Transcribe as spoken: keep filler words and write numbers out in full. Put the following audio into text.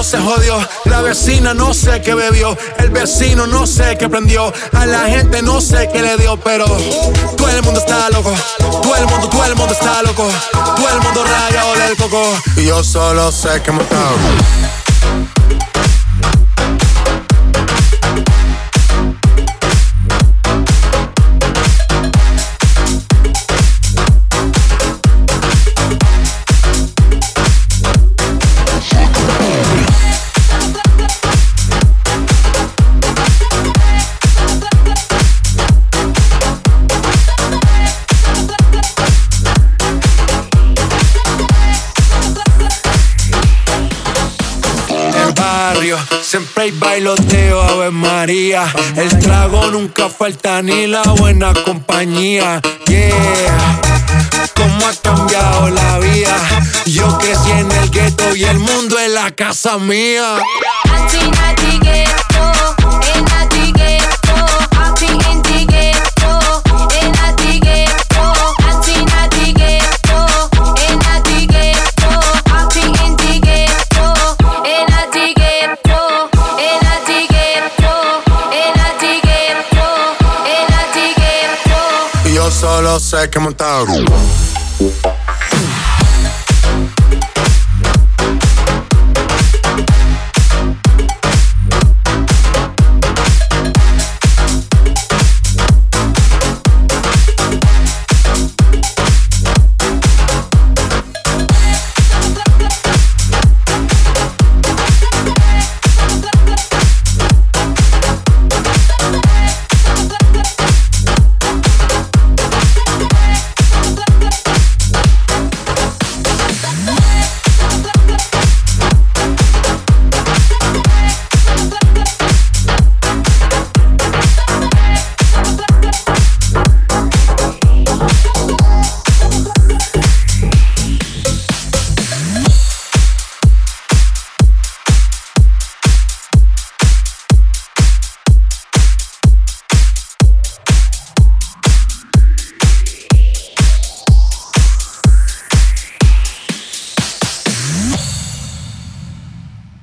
se jodió. La vecina no sé qué bebió. El vecino no sé qué prendió. A la gente no sé qué le dio. Pero todo el mundo está loco. Todo el mundo, todo el mundo está loco. Todo el mundo rayado del coco. Y yo solo sé que me cago. Siempre hay bailoteo, Ave María. El trago nunca falta ni la buena compañía. Yeah, cómo ha cambiado la vida. Yo crecí en el gueto y el mundo es la casa mía. Solo sé que montar.